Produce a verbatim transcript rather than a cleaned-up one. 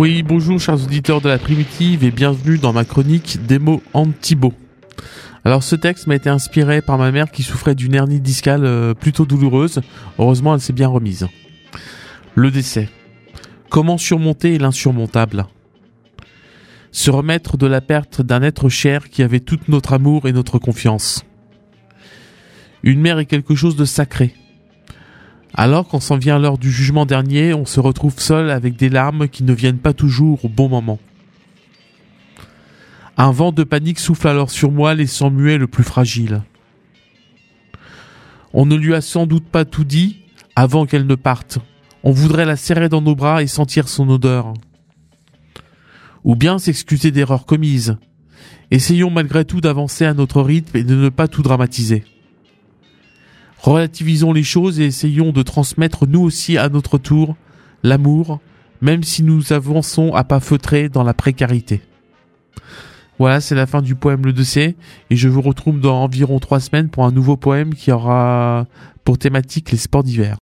Oui, bonjour chers auditeurs de la Primitive et bienvenue dans ma chronique des mots anti-beaux. Alors ce texte m'a été inspiré par ma mère qui souffrait d'une hernie discale euh, plutôt douloureuse. Heureusement, elle s'est bien remise. Le décès. Comment surmonter l'insurmontable ? Se remettre de la perte d'un être cher qui avait tout notre amour et notre confiance. Une mère est quelque chose de sacré. Alors quand s'en vient l'heure du jugement dernier, on se retrouve seul avec des larmes qui ne viennent pas toujours au bon moment. Un vent de panique souffle alors sur moi, laissant muet le plus fragile. On ne lui a sans doute pas tout dit avant qu'elle ne parte. On voudrait la serrer dans nos bras et sentir son odeur. Ou bien s'excuser d'erreurs commises. Essayons malgré tout d'avancer à notre rythme et de ne pas tout dramatiser. Relativisons les choses et essayons de transmettre nous aussi à notre tour l'amour, même si nous avançons à pas feutrés dans la précarité. Voilà, c'est la fin du poème Le Décès et je vous retrouve dans environ trois semaines pour un nouveau poème qui aura pour thématique les sports d'hiver.